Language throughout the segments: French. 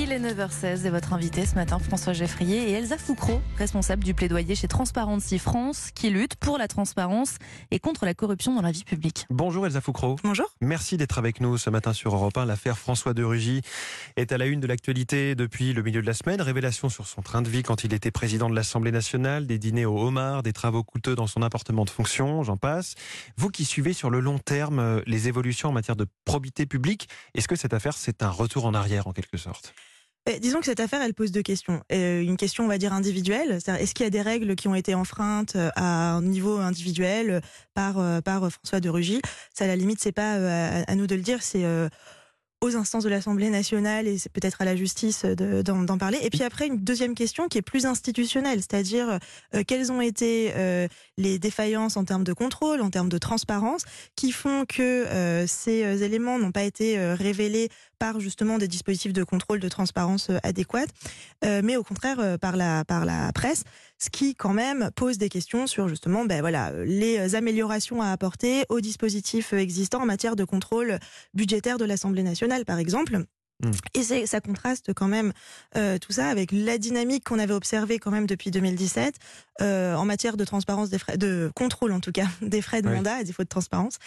Il est 9h16 et votre invité ce matin, François Geffrier et Elsa Foucro, responsable du plaidoyer chez Transparency France, qui lutte pour la transparence et contre la corruption dans la vie publique. Bonjour Elsa Foucro. Bonjour. Merci d'être avec nous ce matin sur Europe 1. L'affaire François de Rugy est à la une de l'actualité depuis le milieu de la semaine. Révélation sur son train de vie quand il était président de l'Assemblée nationale, des dîners au homard, des travaux coûteux dans son appartement de fonction, j'en passe. Vous qui suivez sur le long terme les évolutions en matière de probité publique, est-ce que cette affaire c'est un retour en arrière en quelque sorte ? Disons que cette affaire, elle pose deux questions. Une question, on va dire, individuelle. C'est-à-dire, est-ce qu'il y a des règles qui ont été enfreintes à un niveau individuel par François de Rugy ? Ça, à la limite, c'est pas à nous de le dire, c'est aux instances de l'Assemblée nationale et c'est peut-être à la justice d'en parler. Et puis après, une deuxième question qui est plus institutionnelle, c'est-à-dire quelles ont été les défaillances en termes de contrôle, en termes de transparence, qui font que ces éléments n'ont pas été révélés par justement des dispositifs de contrôle de transparence adéquats, mais au contraire par la presse, ce qui quand même pose des questions sur justement les améliorations à apporter aux dispositifs existants en matière de contrôle budgétaire de l'Assemblée nationale, par exemple. Et ça contraste quand même tout ça avec la dynamique qu'on avait observée quand même depuis 2017 en matière de transparence des frais, de contrôle en tout cas, des frais de mandat à défaut de transparence.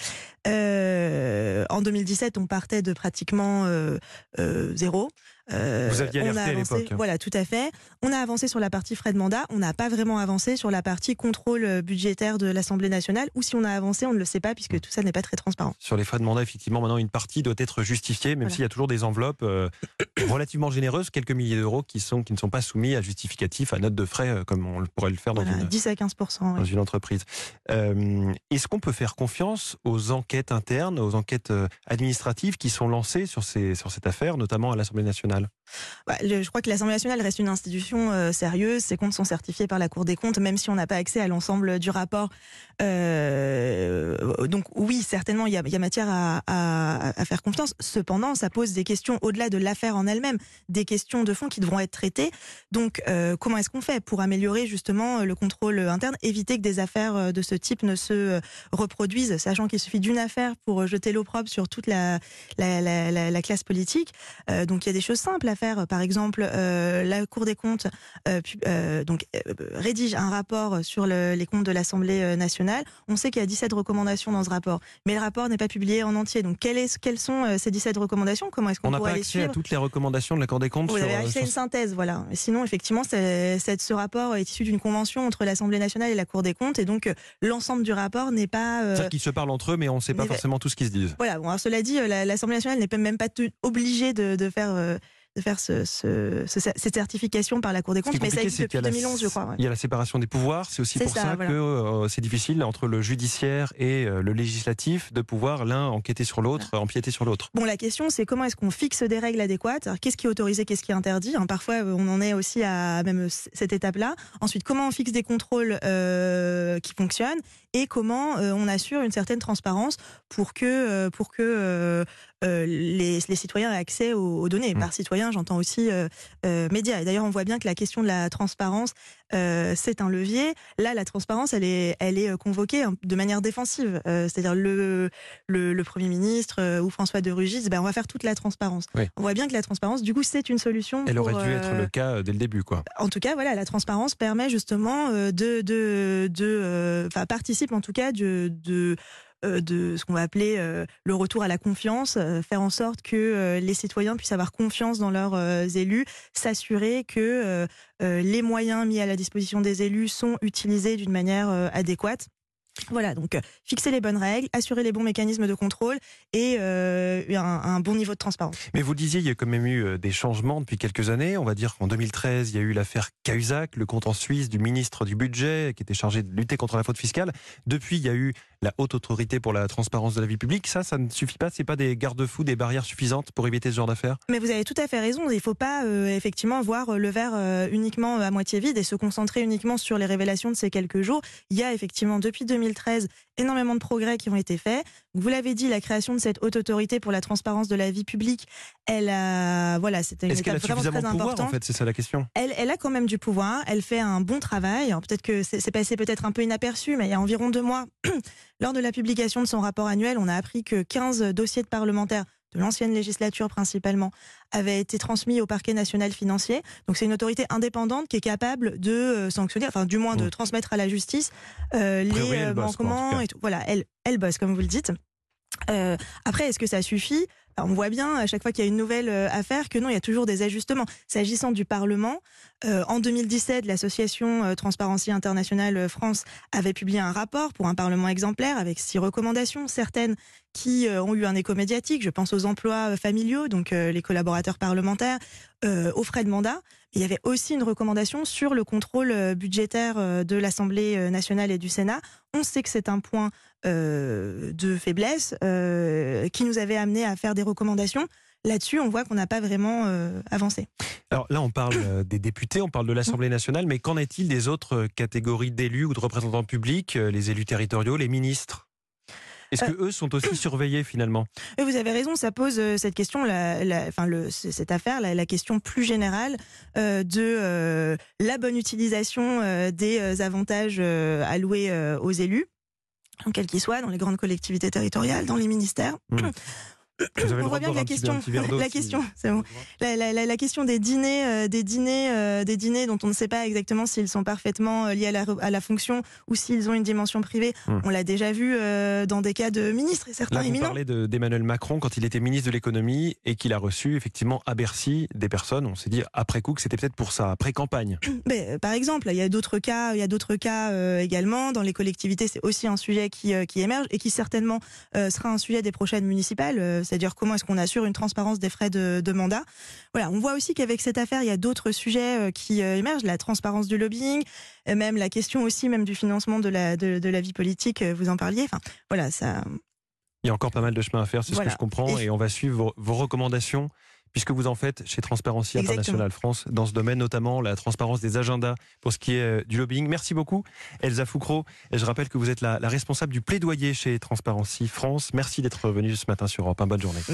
En 2017, on partait de pratiquement zéro. Vous aviez alerté à l'époque. Voilà, tout à fait. On a avancé sur la partie frais de mandat, on n'a pas vraiment avancé sur la partie contrôle budgétaire de l'Assemblée nationale, ou si on a avancé, on ne le sait pas puisque tout ça n'est pas très transparent. Sur les frais de mandat, effectivement, maintenant une partie doit être justifiée, même s'il y a toujours des enveloppes relativement généreuses, quelques milliers d'euros qui ne sont pas soumis à justificatif, à note de frais, comme on pourrait le faire dans 10 à 15%. Dans une entreprise. Est-ce qu'on peut faire confiance aux enquêtes internes, aux enquêtes administratives qui sont lancées sur cette affaire, notamment à l'Assemblée nationale ? Je crois que l'Assemblée nationale reste une institution sérieuse. Ses comptes sont certifiés par la Cour des comptes, même si on n'a pas accès à l'ensemble du rapport. Donc oui, certainement, il y a matière à faire confiance. Cependant, ça pose des questions au-delà de l'affaire en elle-même, des questions de fond qui devront être traitées. Donc, comment est-ce qu'on fait pour améliorer justement le contrôle interne, éviter que des affaires de ce type ne se reproduisent, sachant qu'il suffit d'une affaire pour jeter l'opprobre sur toute la classe politique. Donc, il y a des choses simples à faire. Par exemple, la Cour des comptes rédige un rapport sur les comptes de l'Assemblée nationale. On sait qu'il y a 17 recommandations dans ce rapport, mais le rapport n'est pas publié en entier. Donc, quelles sont ces 17 recommandations ? Comment est-ce qu'on pourrait les suivre ? On n'a pas accès à toutes les recommandations de la Cour des comptes. Vous avez accès à une synthèse, voilà. Sinon, effectivement, ce rapport est issu d'une convention entre l'Assemblée nationale et la Cour des comptes, et donc l'ensemble du rapport n'est pas. C'est-à-dire qu'ils se parlent entre eux, mais on ne sait pas forcément tout ce qu'ils se disent. Voilà. Bon, alors, cela dit, l'Assemblée nationale n'est même pas obligée de faire cette certification par la Cour des comptes, mais ça existe depuis 2011, je crois. Ouais. Il y a la séparation des pouvoirs, c'est aussi pour ça que c'est difficile entre le judiciaire et le législatif de pouvoir l'un enquêter sur l'autre, empiéter sur l'autre. Bon, la question c'est comment est-ce qu'on fixe des règles adéquates ? Alors, qu'est-ce qui est autorisé, qu'est-ce qui est interdit ? Parfois on en est aussi à même cette étape-là. Ensuite, comment on fixe des contrôles qui fonctionnent et comment on assure une certaine transparence pour que les citoyens aient accès aux données. Par citoyens, j'entends aussi médias. Et d'ailleurs, on voit bien que la question de la transparence, c'est un levier. Là, la transparence, elle est convoquée de manière défensive. C'est-à-dire le Premier ministre ou François de Rugy dit on va faire toute la transparence. Oui. On voit bien que la transparence, du coup, c'est une solution. Elle aurait dû être le cas dès le début, quoi. En tout cas, voilà, la transparence permet justement participe en tout cas de ce qu'on va appeler le retour à la confiance, faire en sorte que les citoyens puissent avoir confiance dans leurs élus, s'assurer que les moyens mis à la disposition des élus sont utilisés d'une manière adéquate. Voilà, donc fixer les bonnes règles, assurer les bons mécanismes de contrôle et un bon niveau de transparence. Mais vous disiez, il y a quand même eu des changements depuis quelques années. On va dire qu'en 2013, il y a eu l'affaire Cahuzac, le compte en Suisse du ministre du Budget qui était chargé de lutter contre la fraude fiscale. Depuis, il y a eu la Haute Autorité pour la transparence de la vie publique. Ça ne suffit pas, c'est pas des garde-fous, des barrières suffisantes pour éviter ce genre d'affaires ? Mais vous avez tout à fait raison. Il ne faut pas effectivement voir le verre uniquement à moitié vide et se concentrer uniquement sur les révélations de ces quelques jours. Il y a effectivement depuis 2013 énormément de progrès qui ont été faits. Vous l'avez dit, la création de cette haute autorité pour la transparence de la vie publique, c'était une étape vraiment très importante. En fait, c'est ça la question. Elle a quand même du pouvoir, elle fait un bon travail. Alors, peut-être que c'est passé peut-être un peu inaperçu, mais il y a environ 2 mois, lors de la publication de son rapport annuel, on a appris que 15 dossiers de parlementaires de l'ancienne législature principalement, avait été transmis au parquet national financier. Donc c'est une autorité indépendante qui est capable de sanctionner, enfin du moins de transmettre à la justice les manquements et tout. Voilà, elle bosse, comme vous le dites. Après, est-ce que ça suffit ? On voit bien à chaque fois qu'il y a une nouvelle affaire que non, il y a toujours des ajustements. S'agissant du Parlement, en 2017, l'association Transparency International France avait publié un rapport pour un Parlement exemplaire avec 6 recommandations, certaines qui ont eu un écho médiatique. Je pense aux emplois familiaux, donc les collaborateurs parlementaires, aux frais de mandat. Il y avait aussi une recommandation sur le contrôle budgétaire de l'Assemblée nationale et du Sénat. On sait que c'est un point de faiblesse qui nous avait amené à faire des recommandations. Là-dessus, on voit qu'on n'a pas vraiment avancé. Alors là, on parle des députés, on parle de l'Assemblée nationale, mais qu'en est-il des autres catégories d'élus ou de représentants publics, les élus territoriaux, les ministres ? Est-ce que eux sont aussi surveillés finalement ? Vous avez raison, ça pose cette question, cette affaire, la question plus générale de la bonne utilisation des avantages alloués aux élus, quels qu'ils soient, dans les grandes collectivités territoriales, dans les ministères. On voit bien que la question des dîners dont on ne sait pas exactement s'ils sont parfaitement liés à la fonction ou s'ils ont une dimension privée, on l'a déjà vu dans des cas de ministres et certains éminents. Là, vous parlez d'Emmanuel Macron quand il était ministre de l'économie et qu'il a reçu effectivement à Bercy des personnes. On s'est dit après coup que c'était peut-être pour ça, après campagne. Mais, par exemple, il y a d'autres cas également dans les collectivités. C'est aussi un sujet qui émerge et qui certainement sera un sujet des prochaines municipales. C'est-à-dire comment est-ce qu'on assure une transparence des frais de mandat. Voilà, on voit aussi qu'avec cette affaire, il y a d'autres sujets qui émergent, la transparence du lobbying, même la question aussi même du financement de la vie politique, vous en parliez. Enfin, voilà, ça... Il y a encore pas mal de chemin à faire, c'est ce que je comprends, et on va suivre vos recommandations, puisque vous en faites chez Transparency International France, dans ce domaine, notamment la transparence des agendas pour ce qui est du lobbying. Merci beaucoup, Elsa Foucro. Et je rappelle que vous êtes la responsable du plaidoyer chez Transparency France. Merci d'être venue ce matin sur Europe 1. Bonne journée.